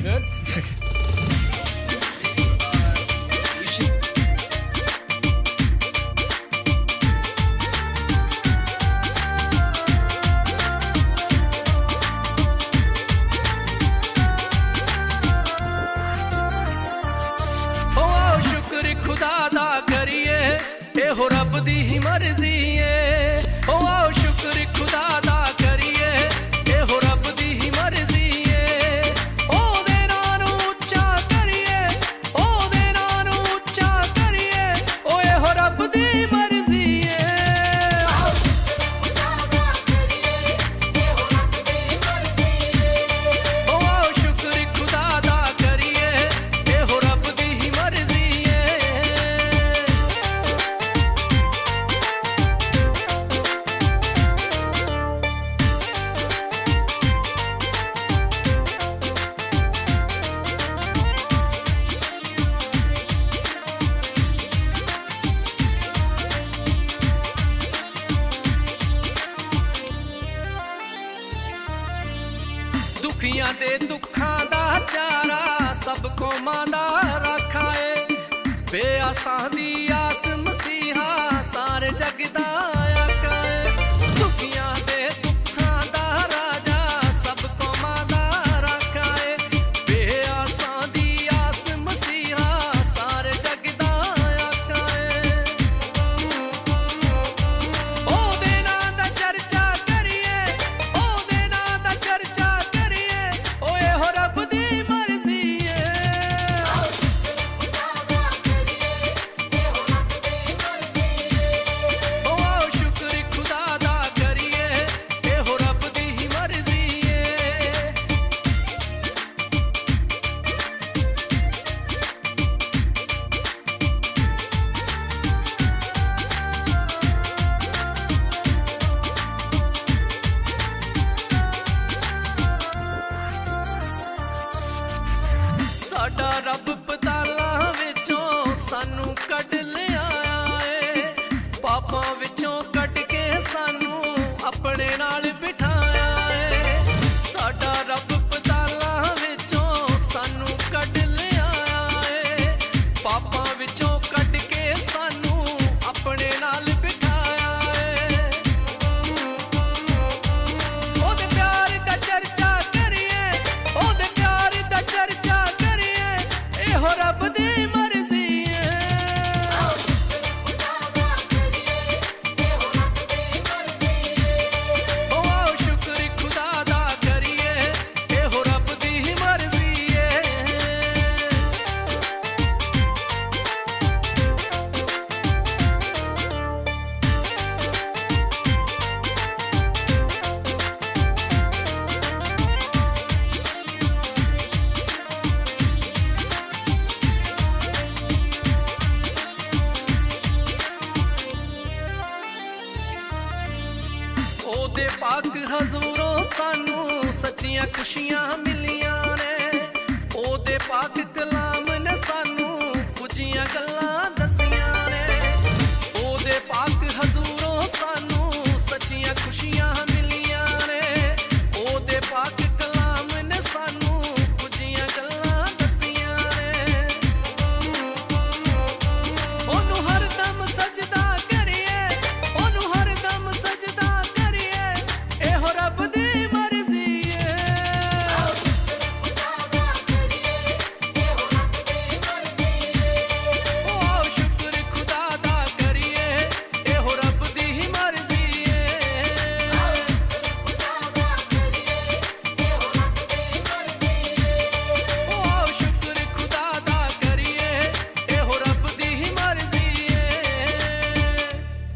खुदा दा करिए एहो रब दी ही मर्जी है। ओ आओ शुक्र खुदा दा करिए एहो रब दी ही मर्जी है। ओ दे नाम नू उच्चा करिए, ओ दे नाम नू उच्चा करिए, ओ एहो रब दी मर्जी है। आओ शुक्र खुदा दा करिए एहो रब दी मर्जी है। ओ आओ शुक्र खुदा दा करिए एहो रब दी ही मर्जी है। दुखियां दे दुखां दा चारा सब कौमां दा रखा है। बेआसां दी आस मसीहा सारे जग दा आका है। दुखियां दे दुखां दा राजा सब कौमां दा रखा है। बेआसां दी आस मसीहा सारे जग दा आका है। ओ दे नां दा चर्चा करिए, ओ दे नां दा चर्चा करिए, ओ एहो रब दी मर्जी है। आओ शुक्र खुदा दा करिए एहो रब दी ही मर्जी है। साडा रब पतालां विचों सानू कढ लिआया है। पापां विचों कढ के सानू अपने नाल बिठाया है। साडा रब पतालां विचों सानू कढ लिआया है। पापां विचों कढ के सानू अपने नाल बिठाया है। ओदे प्यार दा चर्चा करिए, ओदे प्यार दा चर्चा करिए, एहो रब दी मर्जी है। आओ शुक्र खुदा दा करिए एहो रब दी ही मर्जी है। ओदे पाक हजूरों सानू सच्चियां खुशियां मिली